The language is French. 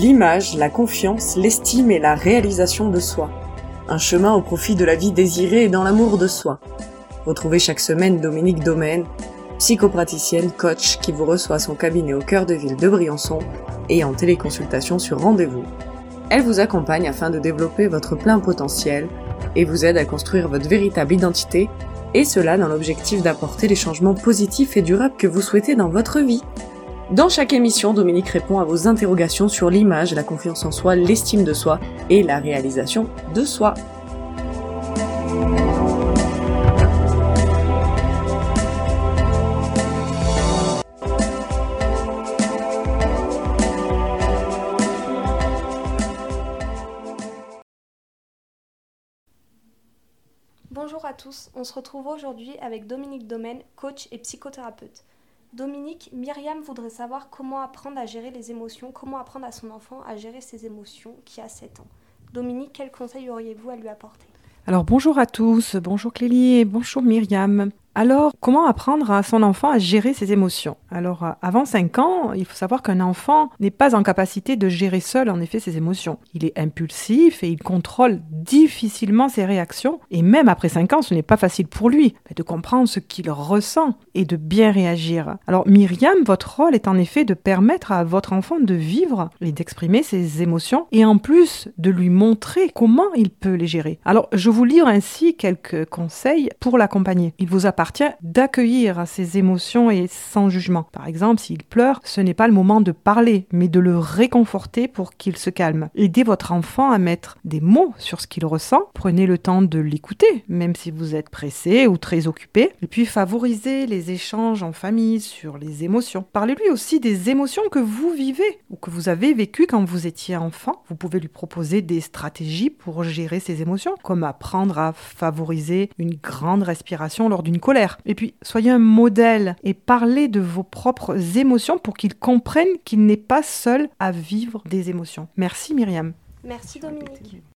L'image, la confiance, l'estime et la réalisation de soi. Un chemin au profit de la vie désirée et dans l'amour de soi. Retrouvez chaque semaine Dominique Domaine, psychopraticienne, coach qui vous reçoit à son cabinet au cœur de ville de Briançon et en téléconsultation sur rendez-vous. Elle vous accompagne afin de développer votre plein potentiel et vous aide à construire votre véritable identité, et cela dans l'objectif d'apporter les changements positifs et durables que vous souhaitez dans votre vie. Dans chaque émission, Dominique répond à vos interrogations sur l'image, la confiance en soi, l'estime de soi et la réalisation de soi. Bonjour à tous, on se retrouve aujourd'hui avec Dominique Domaine, coach et psychothérapeute. Dominique, Myriam voudrait savoir comment apprendre à gérer les émotions, comment apprendre à son enfant à gérer ses émotions qui a 7 ans. Dominique, quels conseils auriez-vous à lui apporter ? Alors bonjour à tous, bonjour Clélie et bonjour Myriam. Alors, comment apprendre à son enfant à gérer ses émotions ? Alors, avant 5 ans, il faut savoir qu'un enfant n'est pas en capacité de gérer seul, en effet, ses émotions. Il est impulsif et il contrôle difficilement ses réactions. Et même après 5 ans, ce n'est pas facile pour lui de comprendre ce qu'il ressent et de bien réagir. Alors, Myriam, votre rôle est en effet de permettre à votre enfant de vivre et d'exprimer ses émotions et en plus de lui montrer comment il peut les gérer. Alors, je vous livre ainsi quelques conseils pour l'accompagner. Il vous appartient d'accueillir ses émotions et sans jugement. Par exemple, s'il pleure, ce n'est pas le moment de parler, mais de le réconforter pour qu'il se calme. Aidez votre enfant à mettre des mots sur ce qu'il ressent. Prenez le temps de l'écouter, même si vous êtes pressé ou très occupé. Et puis, favorisez les échanges en famille sur les émotions. Parlez-lui aussi des émotions que vous vivez ou que vous avez vécues quand vous étiez enfant. Vous pouvez lui proposer des stratégies pour gérer ses émotions, comme apprendre à favoriser une grande respiration lors d'une colère. Et puis, soyez un modèle et parlez de vos propres émotions pour qu'il comprenne qu'il n'est pas seul à vivre des émotions. Merci Myriam. Merci Dominique.